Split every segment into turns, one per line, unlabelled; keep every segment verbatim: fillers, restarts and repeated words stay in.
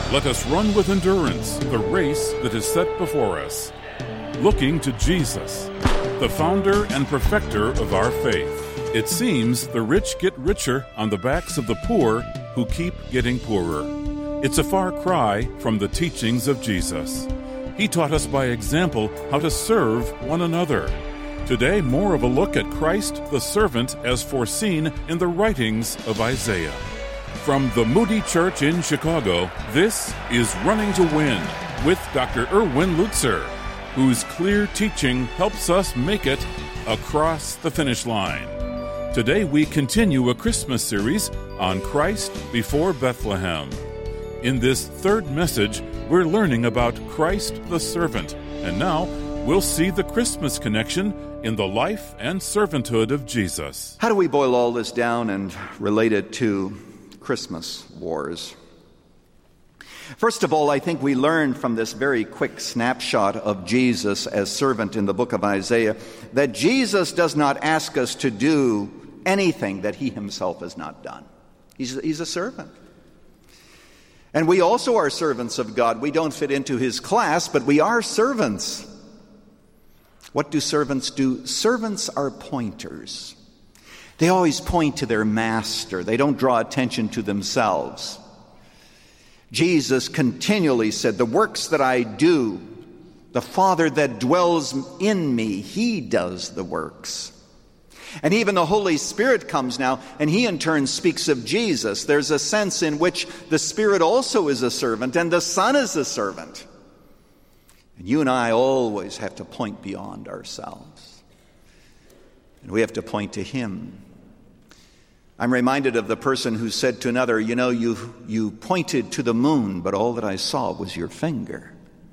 Let us run with endurance the race that is set before us, looking to Jesus, the founder and perfecter of our faith. It seems the rich get richer on the backs of the poor who keep getting poorer. It's a far cry from the teachings of Jesus. He taught us by example how to serve one another. Today, more of a look at Christ the servant as foreseen in the writings of Isaiah. From the Moody Church in Chicago, this is Running to Win with Doctor Erwin Lutzer, whose clear teaching helps us make it across the finish line. Today we continue a Christmas series on Christ before Bethlehem. In this third message, we're learning about Christ the servant, and now we'll see the Christmas connection in the life and servanthood of Jesus.
How do we boil all this down and relate it to Christmas wars? First of all, I think we learn from this very quick snapshot of Jesus as servant in the book of Isaiah that Jesus does not ask us to do anything that he himself has not done. He's, he's a servant. And we also are servants of God. We don't fit into his class, but we are servants. What do servants do? Servants are pointers. They always point to their master. They don't draw attention to themselves. Jesus continually said, "The works that I do, the Father that dwells in me, he does the works." And even the Holy Spirit comes now, and he in turn speaks of Jesus. There's a sense in which the Spirit also is a servant, and the Son is a servant. And you and I always have to point beyond ourselves. And we have to point to him. I'm reminded of the person who said to another, you know, you, you pointed to the moon, but all that I saw was your finger.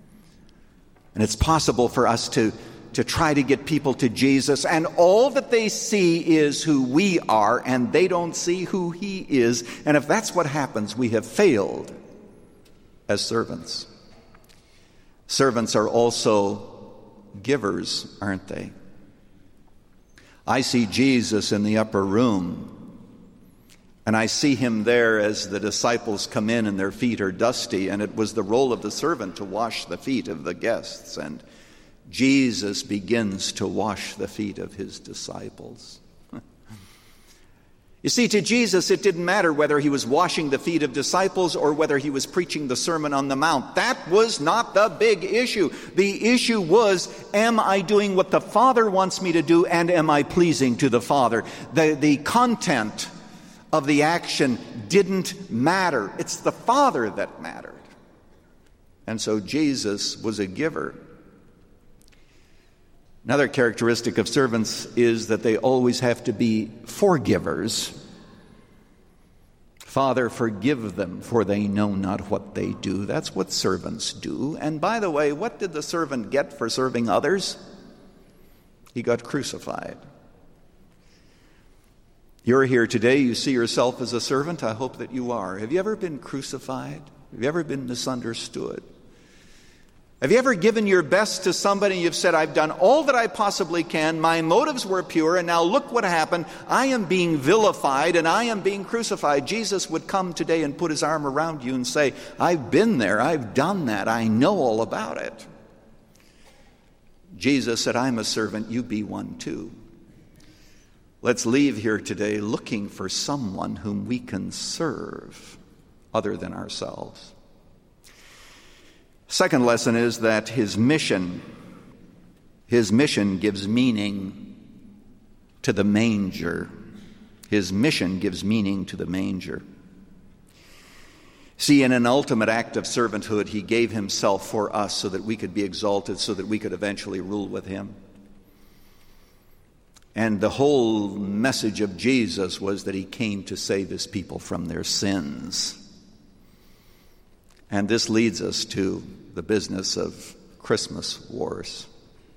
And it's possible for us to, to try to get people to Jesus, and all that they see is who we are, and they don't see who he is. And if that's what happens, we have failed as servants. Servants are also givers, aren't they? I see Jesus in the upper room, and I see him there as the disciples come in and their feet are dusty, and it was the role of the servant to wash the feet of the guests, and Jesus begins to wash the feet of his disciples. You see, to Jesus, it didn't matter whether he was washing the feet of disciples or whether he was preaching the Sermon on the Mount. That was not the big issue. The issue was, am I doing what the Father wants me to do, and am I pleasing to the Father? The, the content of the action didn't matter. It's the Father that mattered. And so Jesus was a giver. Another characteristic of servants is that they always have to be forgivers. Father, forgive them, for they know not what they do. That's what servants do. And by the way, what did the servant get for serving others? He got crucified. You're here today, you see yourself as a servant. I hope that you are. Have you ever been crucified? Have you ever been misunderstood? Have you ever given your best to somebody and you've said, I've done all that I possibly can, my motives were pure, and now look what happened. I am being vilified and I am being crucified. Jesus would come today and put his arm around you and say, I've been there, I've done that, I know all about it. Jesus said, I'm a servant, you be one too. Let's leave here today looking for someone whom we can serve other than ourselves. Second lesson is that his mission, his mission gives meaning to the manger. His mission gives meaning to the manger. See, in an ultimate act of servanthood, he gave himself for us so that we could be exalted, so that we could eventually rule with him. And the whole message of Jesus was that he came to save his people from their sins. And this leads us to the business of Christmas wars.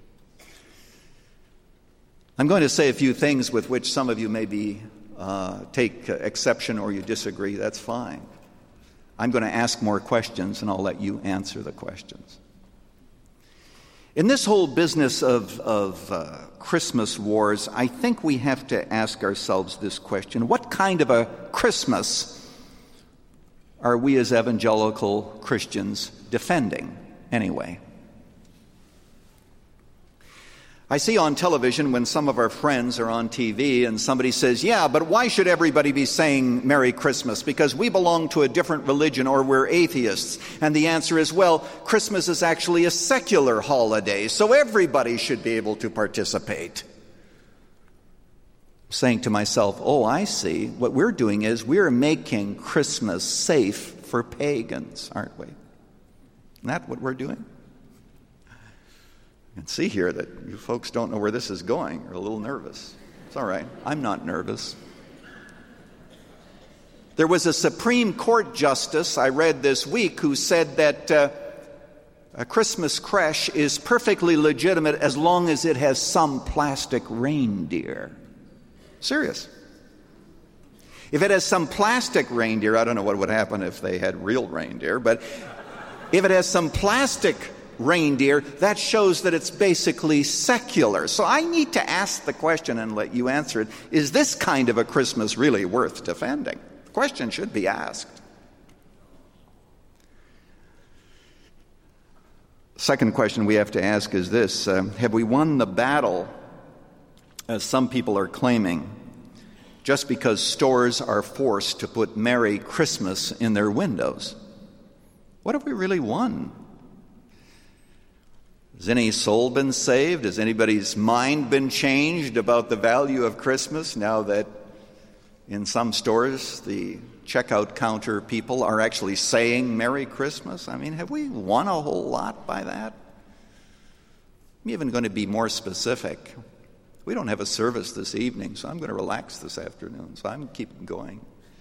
I'm going to say a few things with which some of you maybe uh, take exception or you disagree. That's fine. I'm going to ask more questions and I'll let you answer the questions. In this whole business of, of uh, Christmas wars, I think we have to ask ourselves this question: what kind of a Christmas are we as evangelical Christians defending anyway? I see on television when some of our friends are on T V and somebody says, yeah, but why should everybody be saying Merry Christmas? Because we belong to a different religion or we're atheists. And the answer is, well, Christmas is actually a secular holiday, so everybody should be able to participate. Saying to myself, oh, I see. What we're doing is we're making Christmas safe for pagans, aren't we? Isn't that what we're doing? You can see here that you folks don't know where this is going. You're a little nervous. It's all right. I'm not nervous. There was a Supreme Court justice I read this week who said that uh, a Christmas creche is perfectly legitimate as long as it has some plastic reindeer. Serious. If it has some plastic reindeer, I don't know what would happen if they had real reindeer, but if it has some plastic reindeer, that shows that it's basically secular. So I need to ask the question and let you answer it. Is this kind of a Christmas really worth defending? The question should be asked. Second question we have to ask is this. Uh, have we won the battle, as some people are claiming, just because stores are forced to put Merry Christmas in their windows? What have we really won? Has any soul been saved? Has anybody's mind been changed about the value of Christmas now that in some stores the checkout counter people are actually saying Merry Christmas? I mean, have we won a whole lot by that? I'm even going to be more specific. We don't have a service this evening, so I'm going to relax this afternoon, so I'm keeping going.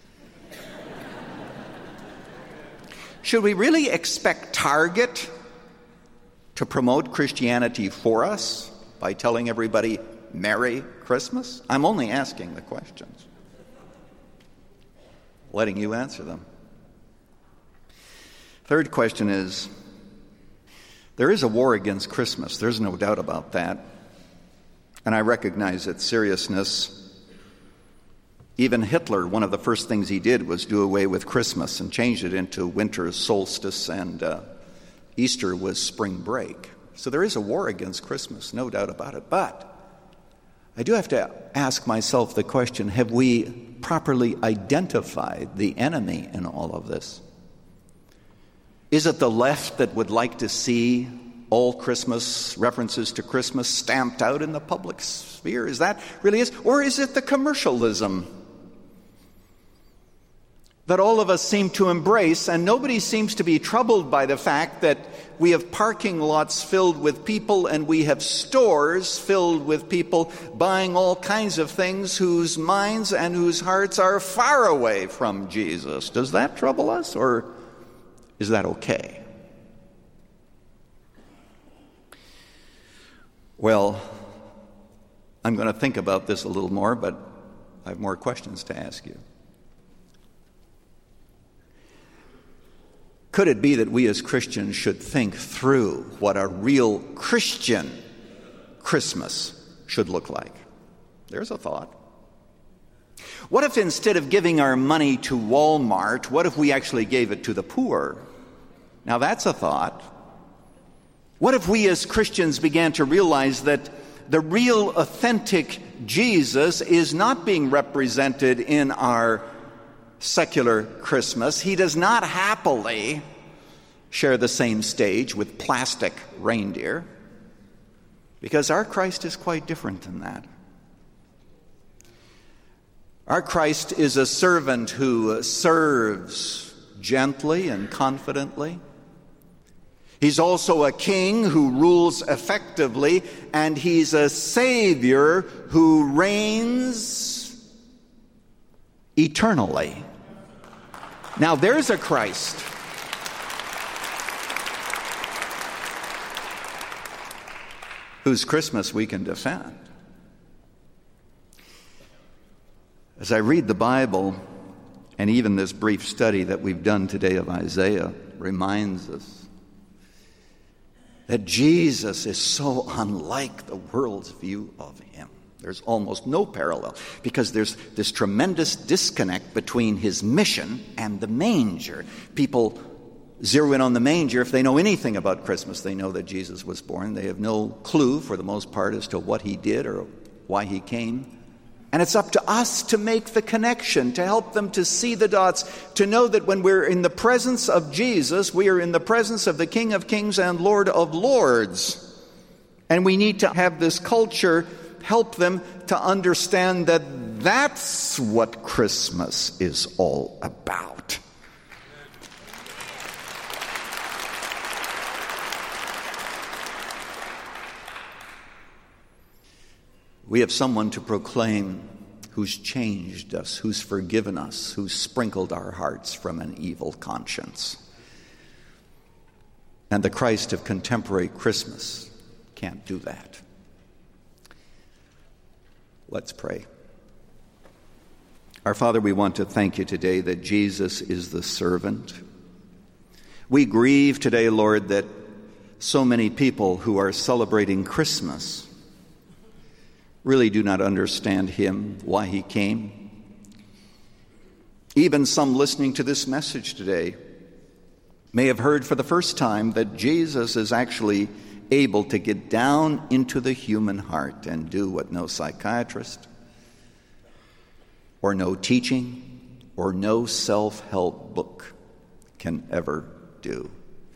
Should we really expect Target to promote Christianity for us by telling everybody Merry Christmas? I'm only asking the questions, letting you answer them. Third question is, there is a war against Christmas. There's no doubt about that. And I recognize its seriousness. Even Hitler, one of the first things he did was do away with Christmas and change it into winter solstice, and uh, Easter was spring break. So there is a war against Christmas, no doubt about it. But I do have to ask myself the question, have we properly identified the enemy in all of this? Is it the left that would like to see all Christmas, references to Christmas, stamped out in the public sphere? Is that really is? Or is it the commercialism that all of us seem to embrace, and nobody seems to be troubled by the fact that we have parking lots filled with people and we have stores filled with people buying all kinds of things whose minds and whose hearts are far away from Jesus? Does that trouble us, or is that okay? Well, I'm going to think about this a little more, but I have more questions to ask you. Could it be that we as Christians should think through what a real Christian Christmas should look like? There's a thought. What if instead of giving our money to Walmart, what if we actually gave it to the poor? Now that's a thought. What if we as Christians began to realize that the real authentic Jesus is not being represented in our secular Christmas? He does not happily share the same stage with plastic reindeer, because our Christ is quite different than that. Our Christ is a servant who serves gently and confidently. He's also a king who rules effectively, and he's a Savior who reigns eternally. Now there's a Christ whose Christmas we can defend. As I read the Bible, and even this brief study that we've done today of Isaiah reminds us that Jesus is so unlike the world's view of him. There's almost no parallel, because there's this tremendous disconnect between his mission and the manger. People zero in on the manger. If they know anything about Christmas, they know that Jesus was born. They have no clue, for the most part, as to what he did or why he came. And it's up to us to make the connection, to help them to see the dots, to know that when we're in the presence of Jesus, we are in the presence of the King of Kings and Lord of Lords. And we need to have this culture help them to understand that that's what Christmas is all about. We have someone to proclaim who's changed us, who's forgiven us, who's sprinkled our hearts from an evil conscience. And the Christ of contemporary Christmas can't do that. Let's pray. Our Father, we want to thank you today that Jesus is the servant. We grieve today, Lord, that so many people who are celebrating Christmas really do not understand him, why he came. Even some listening to this message today may have heard for the first time that Jesus is actually able to get down into the human heart and do what no psychiatrist or no teaching or no self-help book can ever do.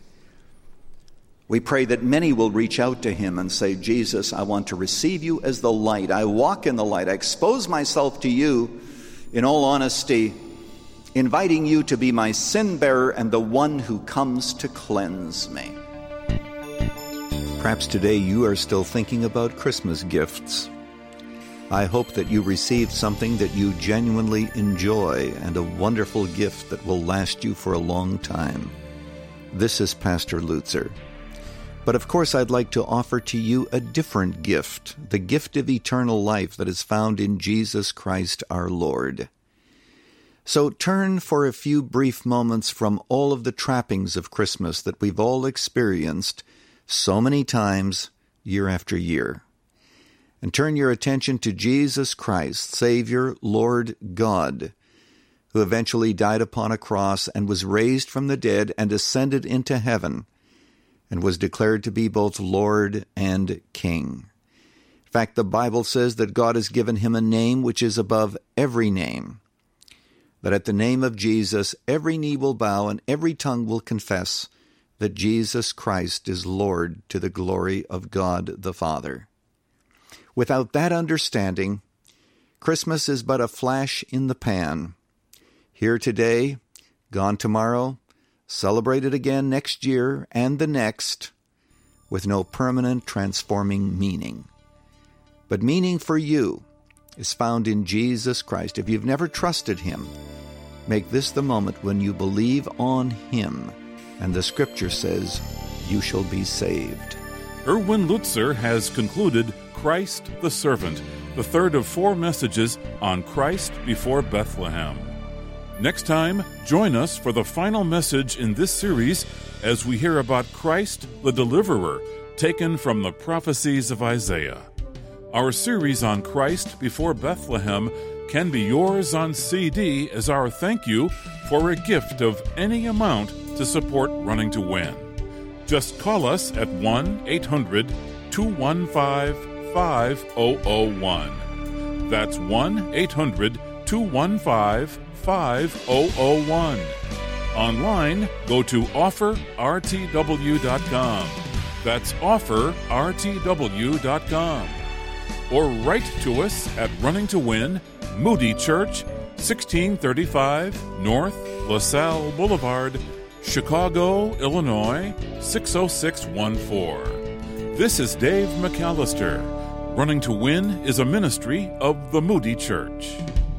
We pray that many will reach out to him and say, Jesus, I want to receive you as the light. I walk in the light. I expose myself to you in all honesty, inviting you to be my sin bearer and the one who comes to cleanse me. Perhaps today you are still thinking about Christmas gifts. I hope that you received something that you genuinely enjoy and a wonderful gift that will last you for a long time. This is Pastor Lutzer. But of course, I'd like to offer to you a different gift, the gift of eternal life that is found in Jesus Christ our Lord. So turn for a few brief moments from all of the trappings of Christmas that we've all experienced so many times, year after year, and turn your attention to Jesus Christ, Savior, Lord God, who eventually died upon a cross and was raised from the dead and ascended into heaven, and was declared to be both Lord and King. In fact, the Bible says that God has given him a name which is above every name, that at the name of Jesus every knee will bow and every tongue will confess that Jesus Christ is Lord to the glory of God the Father. Without that understanding, Christmas is but a flash in the pan. Here today, gone tomorrow, celebrated again next year and the next, with no permanent transforming meaning. But meaning for you is found in Jesus Christ. If you've never trusted him, make this the moment when you believe on him, and the Scripture says, you shall be saved.
Erwin Lutzer has concluded Christ the Servant, the third of four messages on Christ before Bethlehem. Next time, join us for the final message in this series as we hear about Christ the Deliverer, taken from the prophecies of Isaiah. Our series on Christ before Bethlehem can be yours on C D as our thank you for a gift of any amount to support Running to Win. Just call us at one eight hundred two one five five zero zero one. That's one eight hundred two one five five zero zero one. Online, go to offer r t w dot com. That's offer r t w dot com. Or write to us at Running to Win, Moody Church, sixteen thirty-five North LaSalle Boulevard, Chicago, Illinois, six oh six one four. This is Dave McAllister. Running to Win is a ministry of the Moody Church.